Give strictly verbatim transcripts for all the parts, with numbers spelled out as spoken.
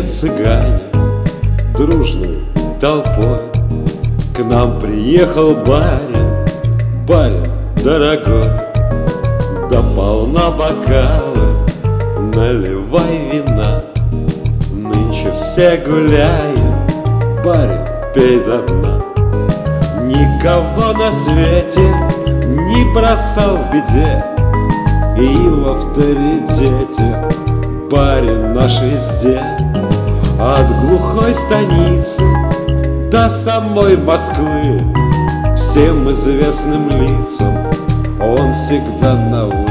цыгане дружной толпой. К нам приехал барин, барин дорогой. Да полна бокалы, наливай вина. Нынче все гуляем, барин, пей до дна. Никого на свете не бросал в беде, и в авторитете барин наш везде. От глухой станицы до самой Москвы всем известным лицам он всегда на «вы».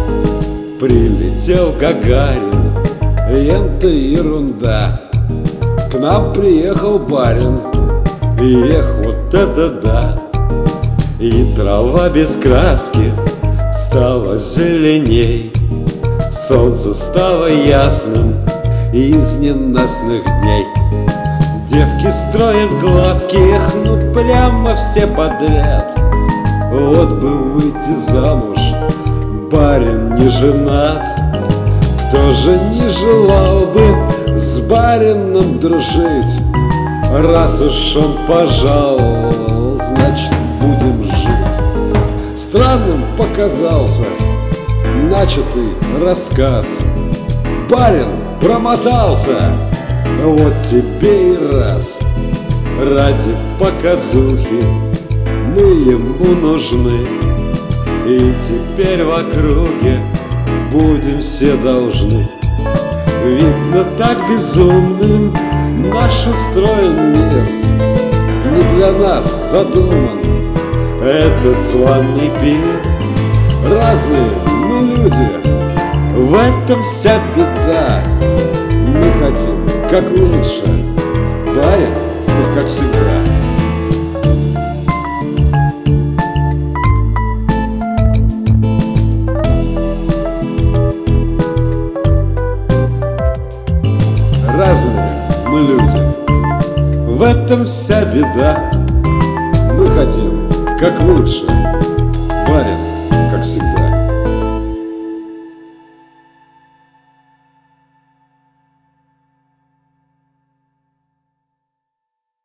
Прилетел Гагарин, это ерунда. К нам приехал барин, эх, вот это да. И трава без краски стала зеленей, солнце стало ясным из ненастных дней. Девки строят глазки, эх, ну прямо все подряд. Вот бы выйти замуж, барин не женат. Кто же не желал бы с барином дружить? Раз уж он пожаловал, значит будем жить. Странным показался начатый рассказ. Барин промотался, вот тебе и раз. Ради показухи мы ему нужны, и теперь в округе будем все должны. Видно, так безумным наш устроен мир, не для нас задуман этот званый пир. Разные мы люди, в этом вся беда. Мы хотим как лучше, барин, ну как всегда. Разные мы люди, в этом вся беда. Мы хотим как лучше, барин.